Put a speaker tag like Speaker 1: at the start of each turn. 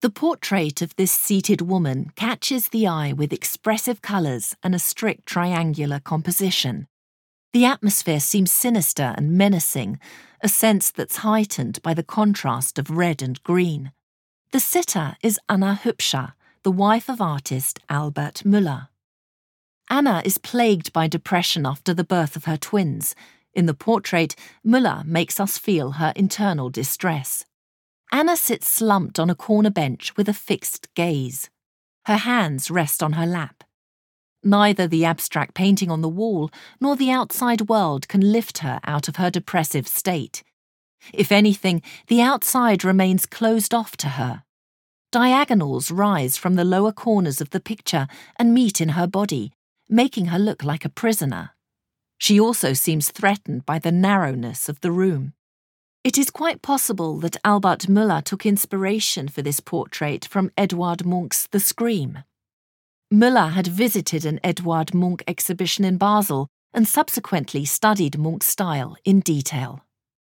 Speaker 1: The portrait of this seated woman catches the eye with expressive colours and a strict triangular composition. The atmosphere seems sinister and menacing, a sense that's heightened by the contrast of red and green. The sitter is Anna Hübscher, the wife of artist Albert Müller. Anna is plagued by depression after the birth of her twins. In the portrait, Müller makes us feel her internal distress. Anna sits slumped on a corner bench with a fixed gaze. Her hands rest on her lap. Neither the abstract painting on the wall nor the outside world can lift her out of her depressive state. If anything, the outside remains closed off to her. Diagonals rise from the lower corners of the picture and meet in her body, making her look like a prisoner. She also seems threatened by the narrowness of the room. It is quite possible that Albert Müller took inspiration for this portrait from Eduard Munch's The Scream. Müller had visited an Eduard Munch exhibition in Basel and subsequently studied Munch's style in detail.